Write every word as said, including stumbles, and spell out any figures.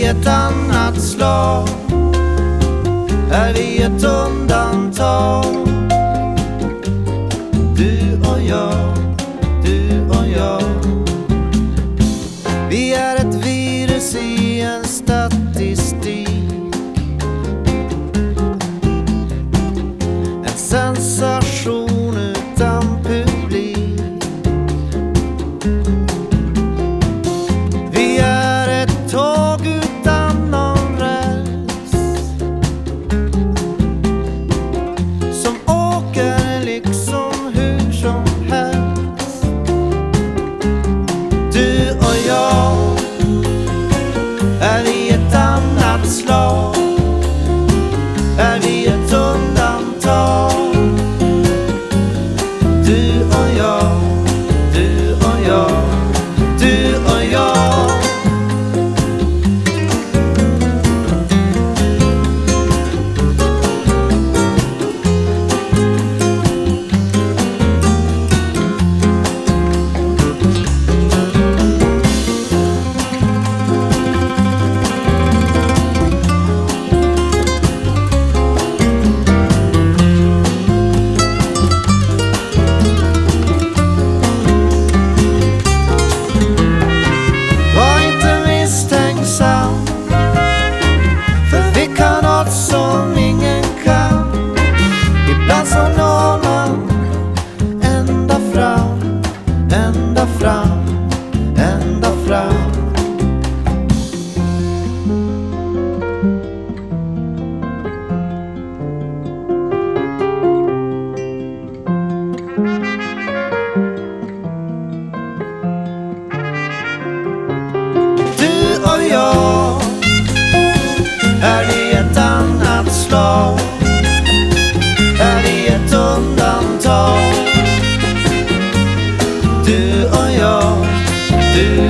vi ett annat slag? Är vi ett undantag? Du och jag, du och jag. Vi är ett virus i en statistik, en sensation utan publik. Vi är ett tåg utan någon räls, som åker liksom hur som helst. Du och jag, är vi ett annat slag? Är vi ett undantag? Du och jag, du och jag, du och jag. Var inte misstänksam, för vi kan något som ingen kan. Ibland så når man ända fram, ända fram, ända fram. Du och jag, är vi ett annat slag? Är vi ett undantag? Du och jag, du